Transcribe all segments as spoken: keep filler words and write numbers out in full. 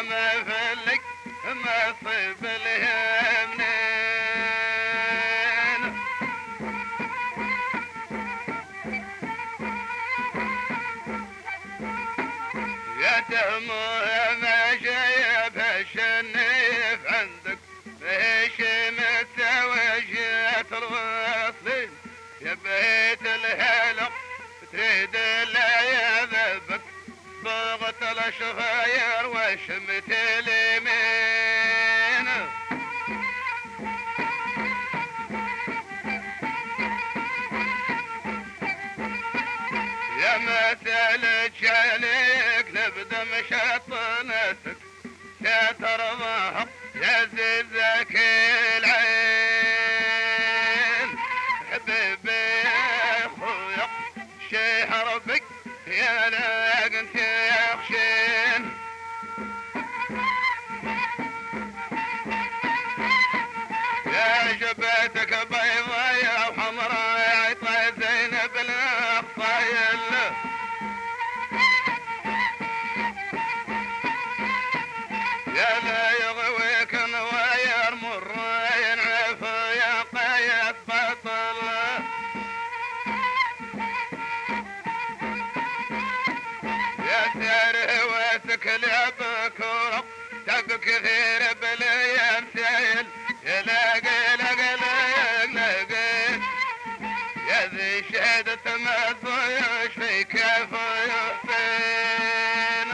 ما فلك ما صيب اليمنين يا دموع ما جايب الشنيف عندك ايش متوجهة الوصلين يا بيت الهلق تريد لا يذبك ضغط الاشغاير وشمت اليمين يا مثل جالك نبدا مشطنتك يا ترضاها يا زيزك العين حبيبي يا خويا شهر بك يا لاقنت يا خشين يا جبتك بيضاء وحمراء عطا زينب الاخطايل يا لا يغويك نواير مر ينعف يا قيد بطل يا ساري وسكلب كورق تب كثير بالايام سايل يا لاقي لاقي لاقي لاقي يا ذي شهدة ما تضيعش في كيف يحسين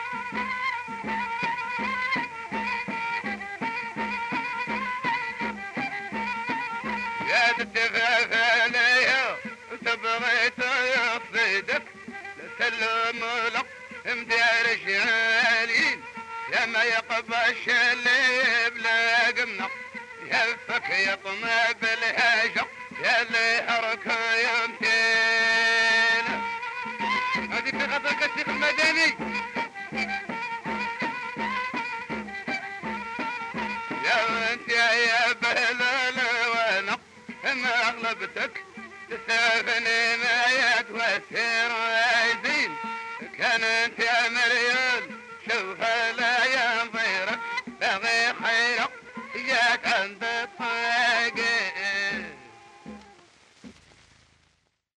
يا تتفاف عليها وتبغيت يصيدك لسلم لك مدار شعالين يا ما يقبش اللي بلا قمنا يهفك يطمع بالهجر يا اللي حرك يمتين هذه في غطاك الشيخ المدني يا انت يا بلال وانا ما اغلبتك تسافني ما يتوسع